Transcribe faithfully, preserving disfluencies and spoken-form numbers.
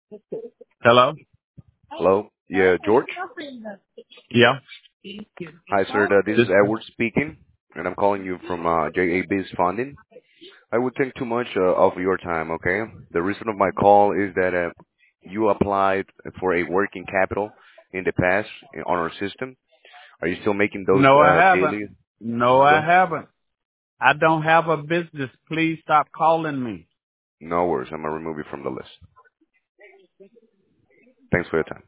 Hello? Hello? Yeah, George? Yeah. Hi, sir. Uh, This is This, Edward speaking, and I'm calling you from uh, J A B's Funding. I would take too much uh, of your time, okay? The reason of my call is that uh, you applied for a working capital in the past in- on our system. Are you still making those no, I uh, haven't. daily? No, Mhm, I go. haven't. I don't have a business. Please stop calling me. No worries. I'm going to remove you from the list. Thanks for your time.